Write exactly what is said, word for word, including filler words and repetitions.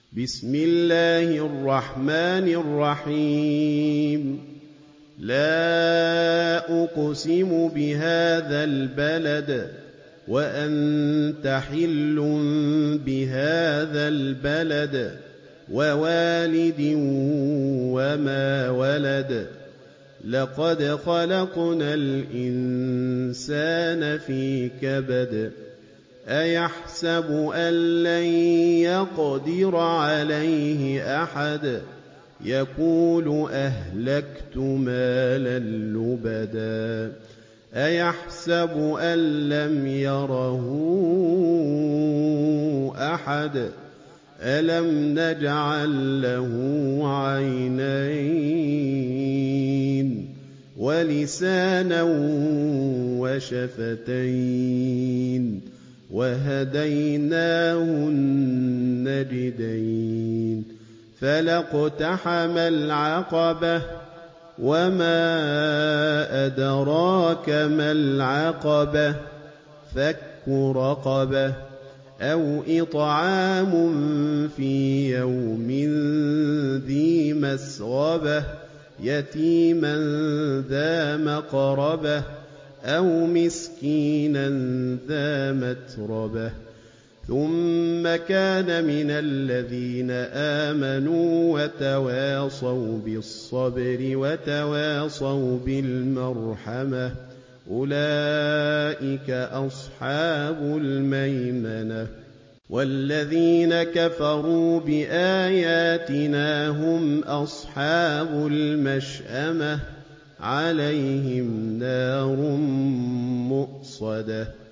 بسم الله الرحمن الرحيم لا أقسم بهذا البلد وأنت حل بهذا البلد ووالد وما ولد لقد خلقنا الإنسان في كبد أيحسب أن لن يقدر عليه أحد يقول أهلكت مالا لبدا أيحسب أن لم يره أحد ألم نجعل له عينين ولسانا وشفتين وهديناه النجدين فلاقتحم العقبة وما أدراك ما العقبة فك رقبة أو إطعام في يوم ذي مسغبة يتيما ذا مقربة أو مسكينا ذا متربة ثم كان من الذين آمنوا وتواصوا بالصبر وتواصوا بالمرحمة أولئك أصحاب الميمنة والذين كفروا بآياتنا هم أصحاب المشأمة عليهم نار مؤصدة